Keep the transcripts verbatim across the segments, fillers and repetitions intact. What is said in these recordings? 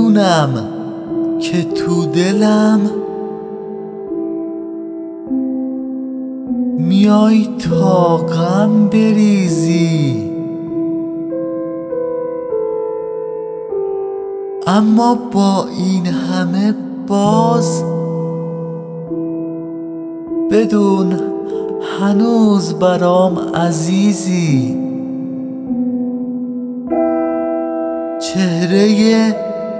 میدونم که تو دلم میای تا غم بریزی، اما با این همه باز بدون هنوز برام عزیزی. چهره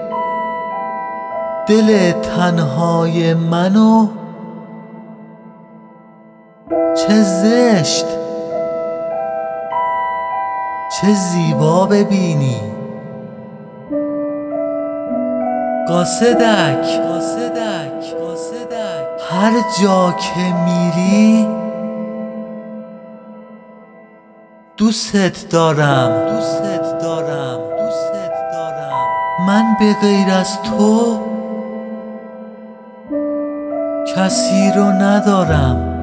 دل تنهای منو چه زشت چه زیبا ببینی. قاصدک قاصدک قاصدک هر جا که میری دوست دارم دوست دارم دوست دارم. من به غیر از تو کسی رو ندارم.